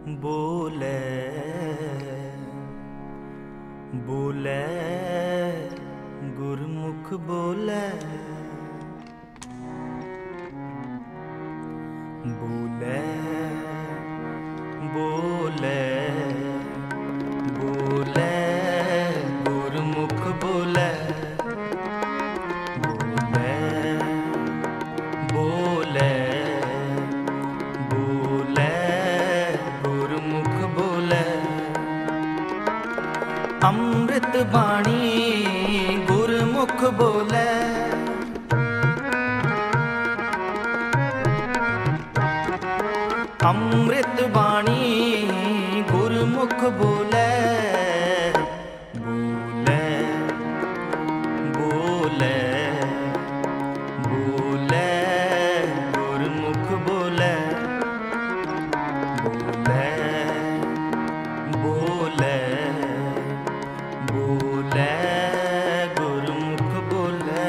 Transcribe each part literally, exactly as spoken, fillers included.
बोले बोले गुरमुख बोले बोले बोले बोले गुरमुख बोले बोले बोले बोले गुरमुख बोले अमृत बाणी गुरमुख बोले अमृत बाणी गुरमुख बोले बोले बोले बोले गुरमुख बोले बोले बोले बोले गुरमुख बोले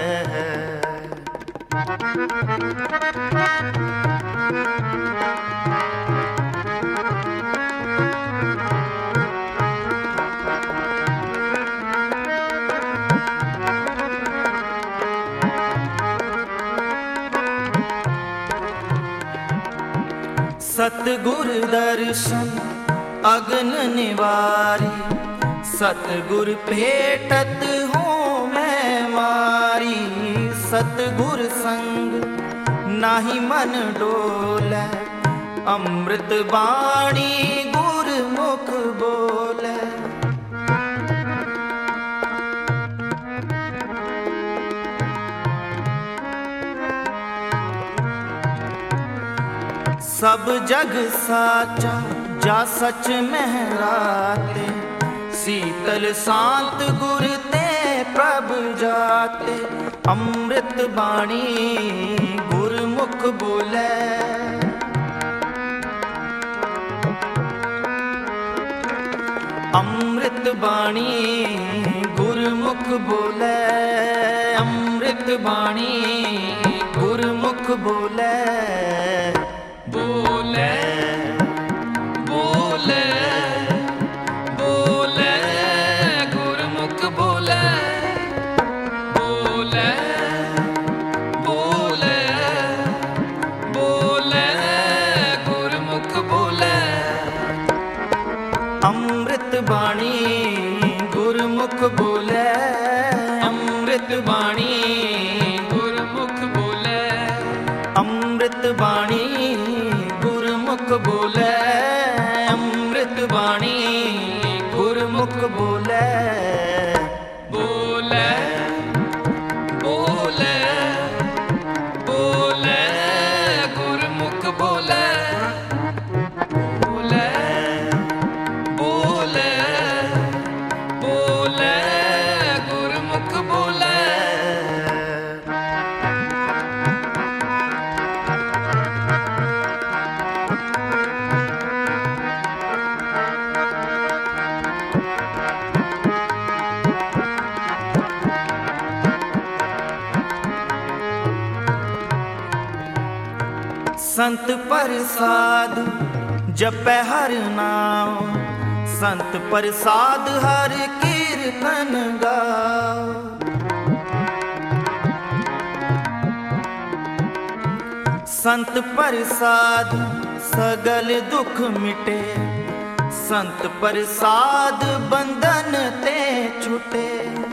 सतगुर दर्शन अगन निवारी सतगुर भेटत हो मैं मारी सतगुर संग नाही मन डोले अमृत बाणी गुरमुख बोले सब जग साचा जा सच महराते शीतल शांत गुर ते प्रभ जाते अमृत बाणी गुरमुख बोले अमृत बाणी गुरमुख बोले अमृत बाणी गुरमुख बोले बोले बोले बोले गुरमुख बोले बोले बोले बोले गुरमुख बोले अमृत बाणी गुरमुख बोले अमृत बाणी गुरमुख बोले अमृत बाणी गुरमुख बोले अमृत बाणी गुरमुख बोले बोले बोले बोले गुरमुख बोले बोले बोले बोले गुरमुख बोले संत प्रसाद जपै हर नाम संत प्रसाद हर कीर्तन गाओ संत प्रसाद सगल दुख मिटे संत प्रसाद बंधन ते छूटे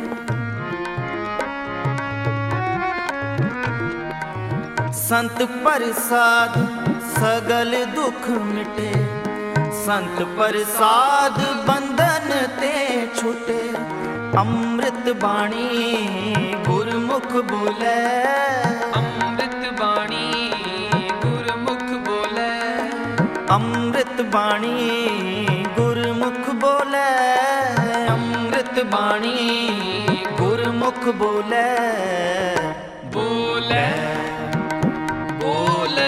संत प्रसाद सगल दुख मिटे संत प्रसाद बंधन ते छूटे अमृत बाणी गुरमुख बोले अमृत बाणी गुरमुख बोले अमृत बाणी गुरमुख बोले अमृत बाणी गुरमुख बोले बोले बोले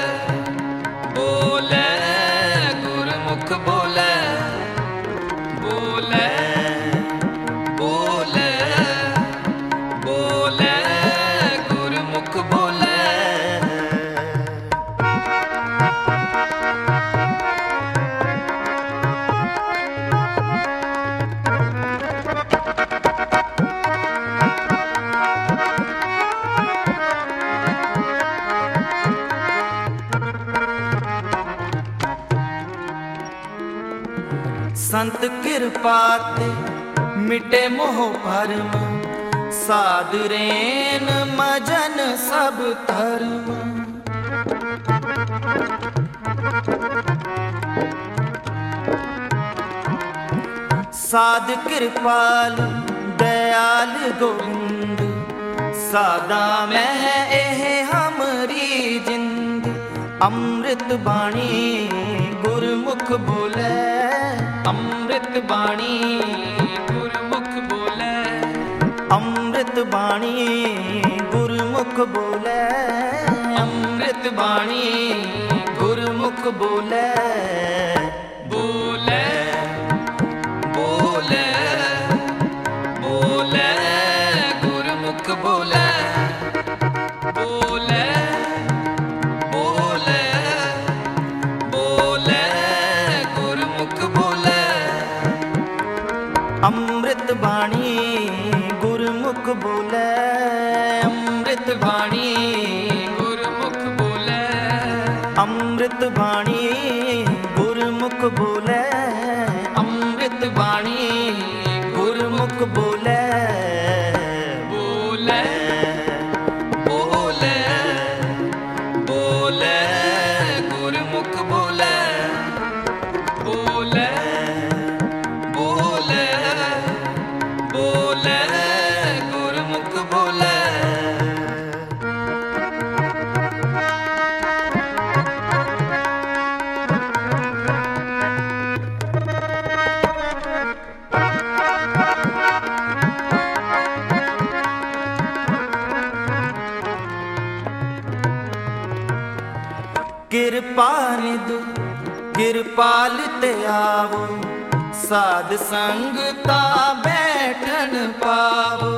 बोले गुरमुख बोले बोले बोले बोले गुरमुख बोले संत किरपा ते मिटे मोह भरम, साध रेन मजन सब धर्म। साध कृपाल दयाल गोविंद, सादा मह एह हमरी जिंद। अमृत बाणी गुरमुख बोले, अमृत बाणी गुरमुख बोले, अमृत बाणी गुरमुख बोले, अमृत बाणी गुरमुख बोले। बोले बोले बोले गुरमुख बोले, बोले बोले बोले गुरमुख बोले। अमृत बाणी गुरमुख बोले, अमृत बाणी गुरमुख बोले, अमृत बाणी गुरमुख बोले, अमृत बाणी गुरमुख बोले। बोले बोले बोले गुरमुख बोले, बोले बोले बोले गुरमुख बोले। किरपा निधु किरपाल ते आवो, साध संगता बैठन पावो।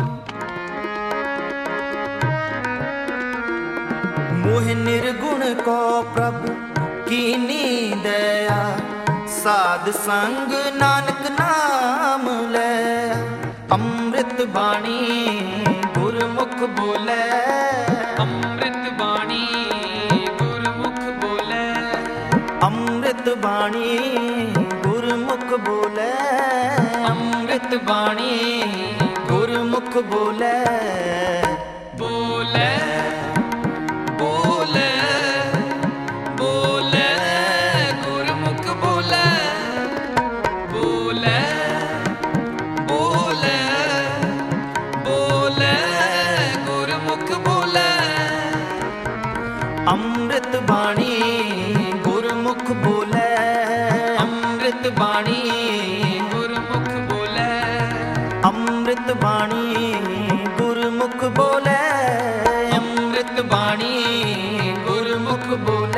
मोह निर्गुण को प्रभु कीनी दया, साध संग नानक नाम ले। अमृत बाणी गुरमुख बोले, अमृत बाणी गुरमुख बोले, अमृत बाणी गुरमुख बोले, अमृत बाणी गुरमुख बोले। बोले बोले बोले गुरमुख बोले, बोले बोले बोले गुरमुख बोले। अमृत बाणी गुरमुख बोले, अमृत बाणी गुरमुख बोले, अमृत बाणी गुरमुख बोले, अमृत बाणी गुरमुख बोले।